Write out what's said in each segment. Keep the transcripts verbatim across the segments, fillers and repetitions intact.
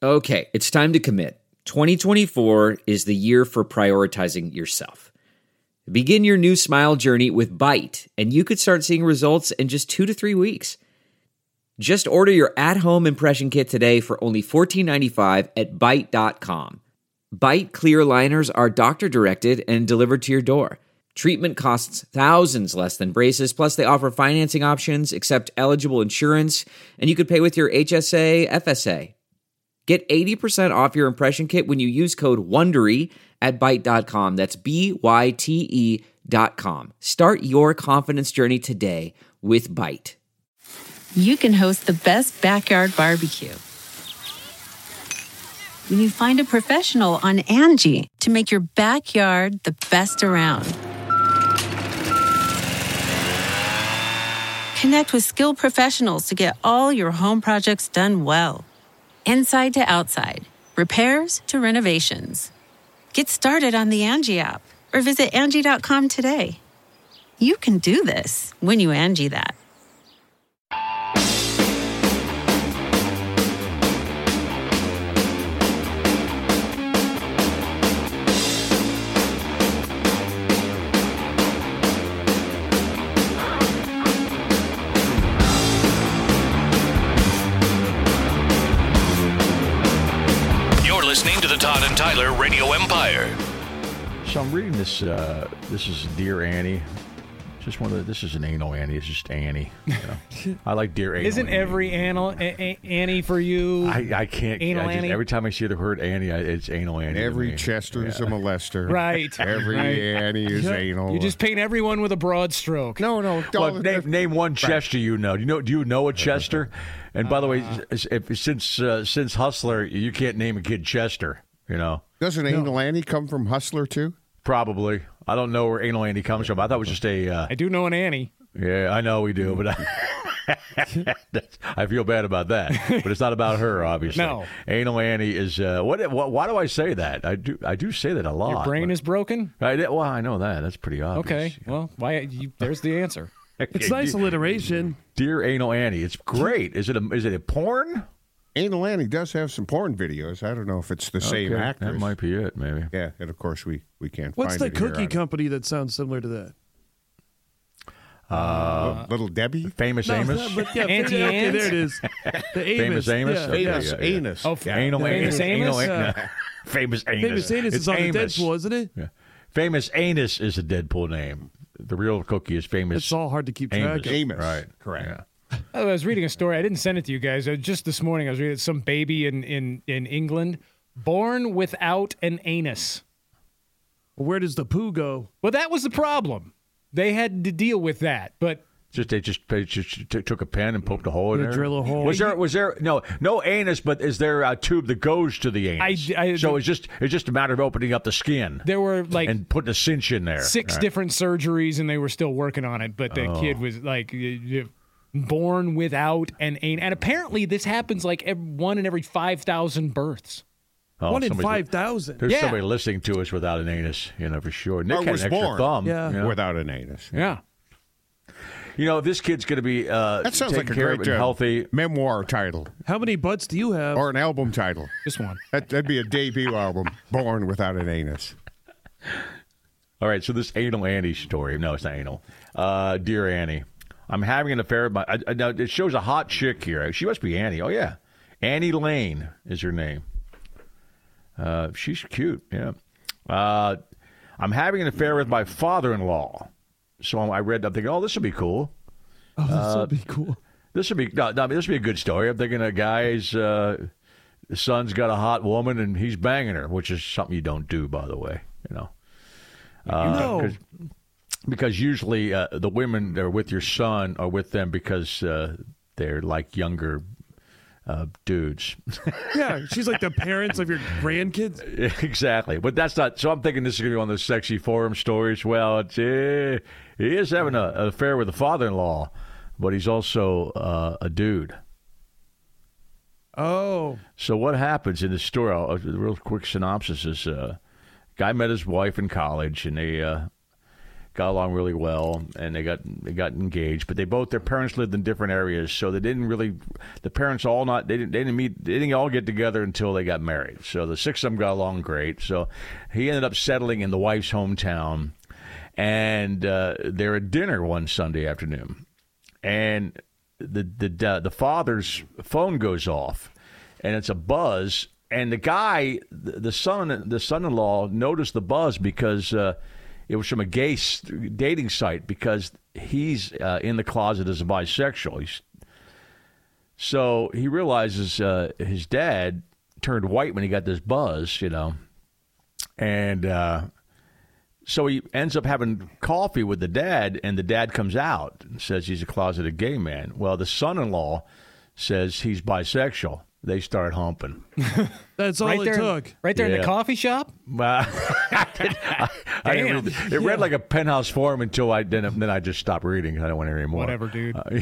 Okay, it's time to commit. twenty twenty-four is the year for prioritizing yourself. Begin your new smile journey with Byte, and you could start seeing results in just two to three weeks. Just order your at-home impression kit today for only fourteen ninety-five at byte dot com. Byte clear aligners are doctor-directed and delivered to your door. Treatment costs thousands less than braces, plus they offer financing options, accept eligible insurance, and you could pay with your H S A, F S A. Get eighty percent off your impression kit when you use code WONDERY at byte dot com. That's B Y T E dot com. Start your confidence journey today with Byte. You can host the best backyard barbecue when you find a professional on Angie to make your backyard the best around. Connect with skilled professionals to get all your home projects done well. Inside to outside, repairs to renovations. Get started on the Angie app or visit Angie dot com today. You can do this when you Angie that. Listening to the Todd and Tyler Radio Empire. So I'm reading this. Uh, this is Dear Annie. Just one of the, this is an anal Annie. It's just Annie. You know? I like Dear Annie. Isn't every anal a- a- Annie for you? I, I can't. Anal I just, Annie? every time I see the word Annie, I, it's anal Annie. Every Chester is yeah. a molester. Right. Every right. Annie is anal. You just paint everyone with a broad stroke. No, no. Well, Don't, name, name one Chester you know. Do you know? Do you know a Chester? And by the way, if, since uh, since Hustler, you can't name a kid Chester. You know, doesn't Anal Annie come from Hustler too? Probably. I don't know where Anal Annie comes from. I thought it was just a. Uh, I do know an Annie. Yeah, I know we do, but I, I feel bad about that. But it's not about her, obviously. No. Anal Annie is. Uh, what, what? Why do I say that? I do. I do say that a lot. Your brain but, is broken? I, well, I know that. That's pretty obvious. Okay. Well, why? You, there's the answer. It's nice alliteration. Dear Anal Annie, it's great. Is it a? Is it a porn? Anal Annie does have some porn videos. I don't know if it's the same Okay, actress. That might be it, maybe. Yeah, and of course we, we can't What's find the it here cookie on- company that sounds similar to that? Uh, Little Debbie? Famous No, Amos? no, but yeah, Auntie okay, Anne's? there it is. The Famous Amos? Yeah, Okay, yeah. Anus. yeah, yeah. Anus. Oh, Yeah. Anal Famous Anus. Amos? Anal- Yeah. no. Famous Anus. Famous Anus It's is on the Amos. Deadpool, isn't it? Yeah. Famous Anus is a Deadpool name. The real cookie is Famous It's all hard to keep track Amos. of. Amos. Right. Correct. Yeah. I was reading a story. I didn't send it to you guys. Uh, Just this morning, I was reading some baby in, in, in England born without an anus. Where does the poo go? Well, that was the problem. They had to deal with that. But Just they just, they just t- took a pen and poked a hole in They there. drill a hole. Was there? Was there? No, no anus. But is there a tube that goes to the anus? I- I- so it's just it's just a matter of opening up the skin there were like and putting a cinch in there. six Right. different surgeries, and they were still working on it. But the Oh. kid was like y- y- born without an anus. And apparently this happens like ev- one in every five thousand births. Oh, One in somebody's- five thousand. There's Yeah. somebody listening to us without an anus, you know, for sure. Nick Or had was an extra born. thumb. Yeah. You know, Without an anus. Yeah. You know, this kid's going to be uh, That sounds taken like a care great of and uh, healthy. memoir title How many butts do you have? or an album title. Just one. That, that'd be a debut album, Born Without an Anus. All right, so this anal Annie story. No, it's not anal. Uh, Dear Annie, I'm having an affair with my. I, I, now, it shows a hot chick here. She must be Annie. Oh, yeah. Annie Lane is her name. Uh, she's cute, yeah. Uh, I'm having an affair with my father-in-law. So I read, I'm thinking, oh, this would be cool. Oh, this would be cool. This would be no, no, this would be a good story. I'm thinking a guy's uh, son's got a hot woman and he's banging her, which is something you don't do, by the way. You know, uh, No. cause, because usually uh, the women that are with your son are with them because uh, they're like younger uh, dudes. Yeah, she's like the parents of your grandkids. Exactly, but that's not. So I'm thinking this is going to be one of those sexy forum stories. Well, it's, uh, he is having a, an affair with the father-in-law, but he's also uh, a dude. Oh, So what happens in this story? I'll, the real quick synopsis is: uh, guy met his wife in college, and they uh, got along really well, and they got they got engaged. But they both their parents lived in different areas, so they didn't really. The parents all not they didn't they didn't meet they didn't all get together until they got married. So the six of them got along great. So he ended up settling in the wife's hometown, and uh, they're at dinner one Sunday afternoon, and the the uh, the father's phone goes off, and it's a buzz. And the guy, the son, the son-in-law, noticed the buzz because uh, it was from a gay dating site. Because he's uh, in the closet as a bisexual. He's, so he realizes uh, his dad turned white when he got this buzz, you know, and uh, so he ends up having coffee with the dad, and the dad comes out and says he's a closeted gay man. Well, the son-in-law says he's bisexual. They start humping. That's all right it there, took. Right there Yeah. in the coffee shop? Uh, I did, I, I didn't read it. It read like a penthouse form until I then, then I just stopped reading. I don't want to hear anymore. Whatever, dude. Uh,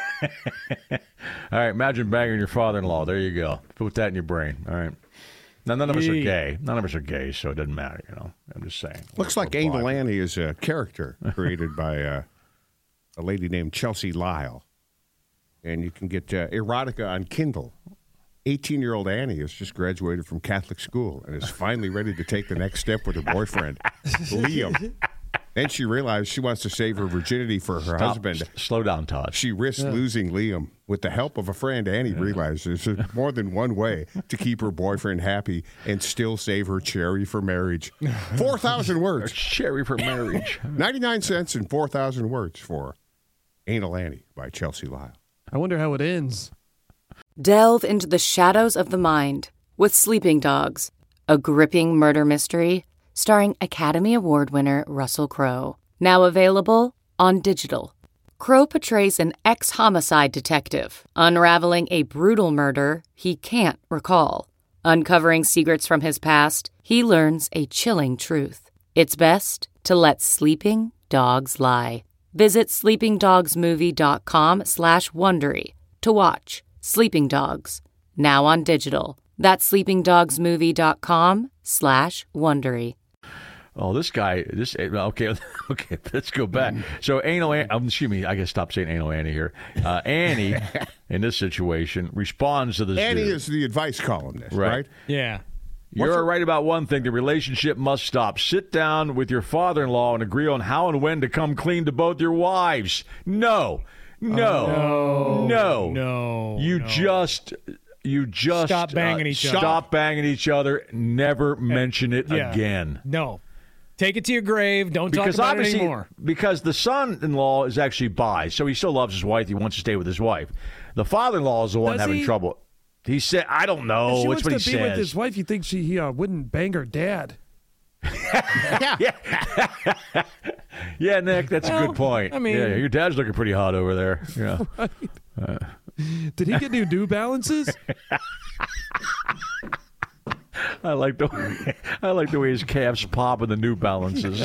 all right, imagine banging your father-in-law. There you go. Put that in your brain. All right. Now, none of us are Yee. gay. None of us are gay, so it doesn't matter, you know. I'm just saying. Looks We're- like we're Anal blind. Annie is a character created by uh, a lady named Chelsea Lyle. And you can get uh, erotica on Kindle. eighteen-year-old Annie has just graduated from Catholic school and is finally ready to take the next step with her boyfriend, Liam. Then she realized she wants to save her virginity for her Stop. husband. S- slow down, Todd. She risks losing Liam. With the help of a friend, Annie realizes there's more than one way to keep her boyfriend happy and still save her cherry for marriage. four thousand words. Cherry for marriage. ninety-nine cents and four thousand words for Anal Annie by Chelsea Lyle. I wonder how it ends. Delve into the shadows of the mind with Sleeping Dogs, a gripping murder mystery starring Academy Award winner Russell Crowe. Now available on digital. Crowe portrays an ex-homicide detective unraveling a brutal murder he can't recall. Uncovering secrets from his past, he learns a chilling truth. It's best to let sleeping dogs lie. Visit sleepingdogsmovie.com slash Wondery to watch Sleeping Dogs, now on digital. That's sleepingdogsmovie.com slash Wondery. Oh, this guy, this, okay, okay, let's go back. So, Anal Annie, um, excuse me, I gotta stop saying Anal Annie here. Uh, Annie, in this situation, responds to this Annie dude. is the advice columnist, Right. right? Yeah. You're right about one thing. The relationship must stop. Sit down with your father-in-law and agree on how and when to come clean to both your wives. No. No. No. No. You no. just... You just Stop banging uh, each other. Stop banging each other. Never mention it Yeah. again. No. Take it to your grave. Don't Because talk about it obviously, anymore. because the son-in-law is actually bi, so he still loves his wife. He wants to stay with his wife. The father-in-law is the one Does having he? trouble. He said, "I don't if know." she What's wants what to he be with says. his wife, you think she he, uh, wouldn't bang her dad? Yeah, Nick, that's a good point. I mean- yeah, your dad's looking pretty hot over there. Yeah. Did he get new New Balances? I like the way, I like the way his calves pop in the New Balances.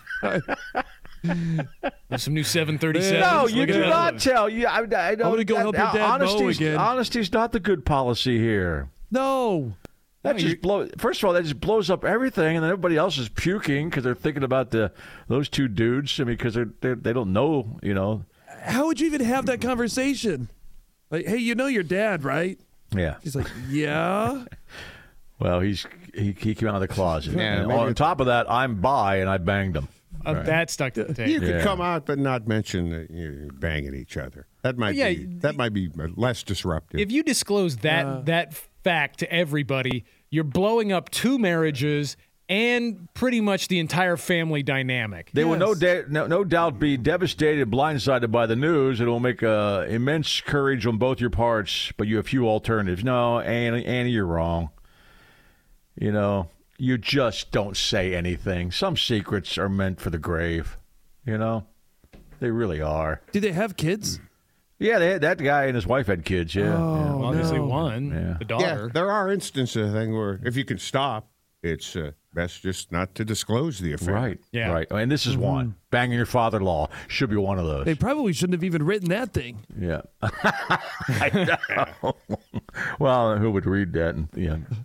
There's some new seven thirty-sevens. No, you Look at do that. not tell. You, I, I don't. gonna go help your dad mow honesty's, again. honesty's not the good policy here. No. That just blow. First of all, that just blows up everything, and then everybody else is puking because they're thinking about the those two dudes. I mean, because they're, they're they don't know, you know. How would you even have that conversation? Like, hey, you know your dad, right? Yeah. He's like, yeah. Well, he's he, he came out of the closet. Yeah, And maybe on it's- top of that, I'm bi and I banged him. Uh, That stuck to the tape. You could Yeah. come out but not mention that you're banging each other. That might Yeah, be that might be less disruptive. If you disclose that that fact to everybody, you're blowing up two marriages and pretty much the entire family dynamic. They will no, Yes. da- no no doubt be devastated, blindsided by the news. It will make uh, immense courage on both your parts, but you have few alternatives. No, Annie, Annie, you're wrong. You know, you just don't say anything. Some secrets are meant for the grave. You know, they really are. Do they have kids? Yeah, they had, that guy and his wife had kids. Yeah, Oh, Well, obviously no. one, Yeah. the yeah, daughter. there are instances I think where if you can stop, it's uh, best just not to disclose the yeah. affair. right. Yeah. right. And this is one. Banging your father-in-law should be one of those. They probably shouldn't have even written that thing. Yeah. I know. Well, who would read that and you know,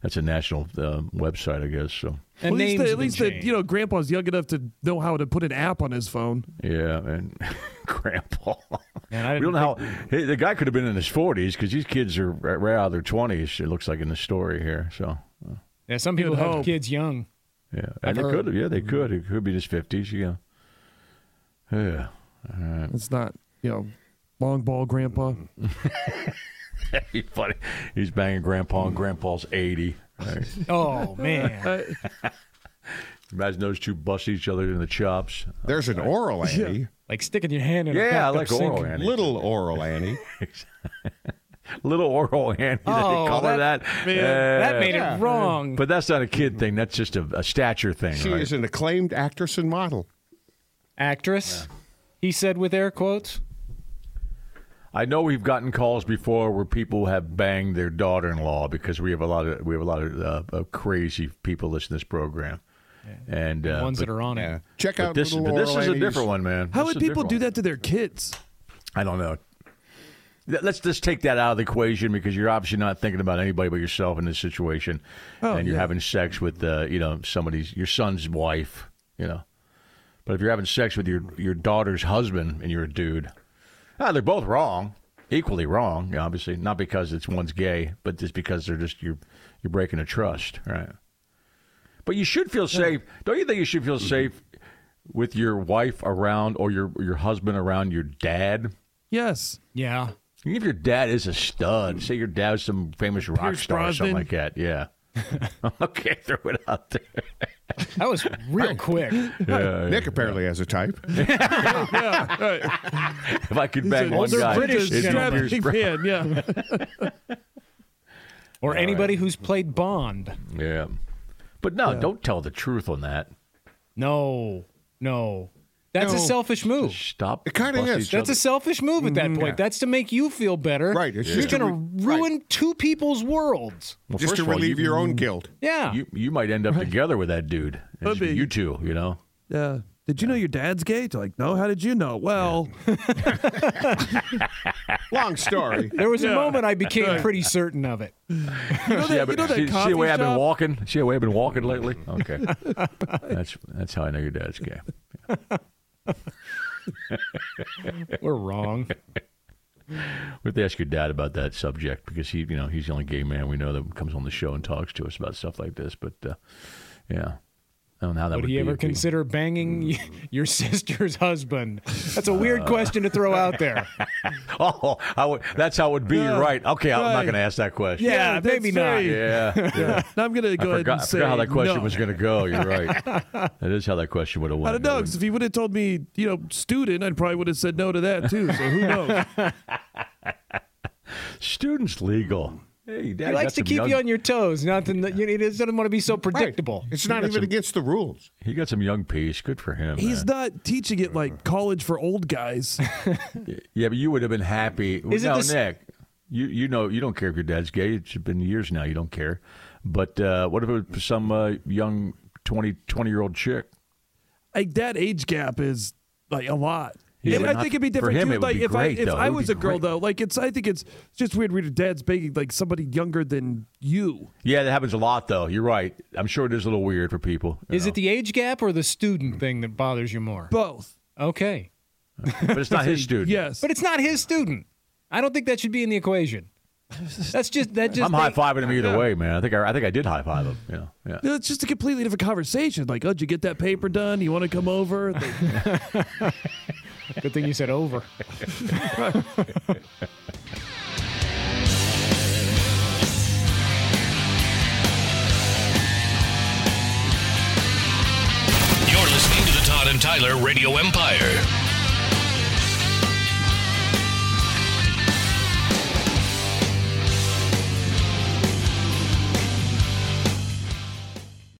That's a national uh, website, I guess. So And Well, at least, names the, have at least been the, changed. you know, Grandpa's young enough to know how to put an app on his phone. yeah, and Grandpa. Man, I We didn't don't know think- how hey, the guy could have been in his forties because these kids are right right out of their twenties. It looks like in the story here. So uh, Yeah, some people Good have hope. kids young. yeah, I've and they heard. could. Yeah, they could. It could be in his fifties. Yeah. Yeah. It's not, you know, long ball Grandpa. He's funny. He's banging Grandpa, and Grandpa's eighty. Right? Oh, man. Imagine those two bust each other in the chops. There's an oral Annie. Like sticking your hand in a Yeah, I bathtub like oral sink. Annie. Little oral Annie. Little oral Annie. Oh, they call her that- that. man, That Yeah. made it wrong. But that's not a kid thing. That's just a, a stature thing. She right? is an acclaimed actress and model. Actress, he said with air quotes. I know we've gotten calls before where people have banged their daughter-in-law because we have a lot of we have a lot of, uh, of crazy people listening to this program, and uh, ones but, that are on Yeah. it. Check but out this, Little but this Oral is a Annie's- different one, man. How This would is a people different do one. that to their kids? I don't know. Th- Let's just take that out of the equation because you're obviously not thinking about anybody but yourself in this situation, Oh, and you're yeah. having sex with uh, you know somebody's your son's wife, you know. But if you're having sex with your your daughter's husband and you're a dude, ah, they're both wrong, equally wrong. Obviously, not because it's one's gay, but just because they're just you're you're breaking a trust, right? But you should feel safe, don't you think? You should feel safe with your wife around or your your husband around your dad. Yes. Yeah. Even if your dad is a stud, say your dad's some famous rock Pierce star or something Brosnan. like that, yeah. Okay, throw it out there. That was real quick. Yeah, Nick apparently has a type. if I could bang one older guy, British it'd be gentleman. Pierce Brosnan. man, yeah. Or anybody who's played Bond. Yeah, but no, don't tell the truth on that. No. No. That's a No. selfish move. Stop. It kinda busting is. each That's a other. selfish move at that point. That's to make you feel better. Right, it's You're just to going to re- ruin right. two people's worlds. Well, Just first to of all, relieve you, your own guilt. Yeah. You you might end up together with that dude. Could It's be. You two, you know. Yeah. Did you know your dad's gay? They're like, no. How did you know? Well, Long story. There was a Yeah. moment I became pretty certain of it. you know See, that, I've you been- know that see, see coffee the way I've been shop? walking? See the way I've been walking lately? Okay. that's that's how I know your dad's gay. We're wrong. We have to ask your dad about that subject because he, you know, he's the only gay man we know that comes on the show and talks to us about stuff like this. But uh, yeah, I don't know how that Would would he be. ever if he- consider banging y- your sister's husband? That's a weird question to throw out there. Oh, I would, that's how it would be. Yeah, You're right. Okay, I'm not right. going to ask that question. Yeah, that's maybe not. very- Yeah. yeah. Now I'm gonna I go ahead forgot, and I say forgot how that question no. was going to go. You're right. That is how that question would have went. I don't know, because if he would have told me, you know, student, I probably would have said no to that too. So who knows? Students legal. Hey, Dad, He likes to keep you on your toes. Nothing that you know, he doesn't want to be so predictable. It's not got even some- against the rules. He got some young piece. Good for him. He's man. not teaching it like college for old guys. Yeah, but you would have been happy. Is it no, the s- Nick, you you know you don't care if your dad's gay. It's been years now. You don't care. But uh, what if it was some uh, young twenty, twenty-year-old chick? Like that age gap is like a lot. Yeah, And but I not- think it'd be for different him, too. it would Like be if great, I if though. It I would was be a girl great. though, like it's I think it's just weird when your dad's banging like somebody younger than you. Yeah, that happens a lot, though. You're right. I'm sure it is a little weird for people. you Is know. it the age gap or the student thing that bothers you more? Both. Okay. But it's not his student. Yes. But it's not his student. I don't think that should be in the equation. That's just that just I'm high fiving him either way, man. I think I, I think I did high five him. Yeah, yeah. No, it's just a completely different conversation. Like, oh, did you get that paper done? You want to come over? Like, Good thing you said over. You're listening to the Todd and Tyler Radio Empire.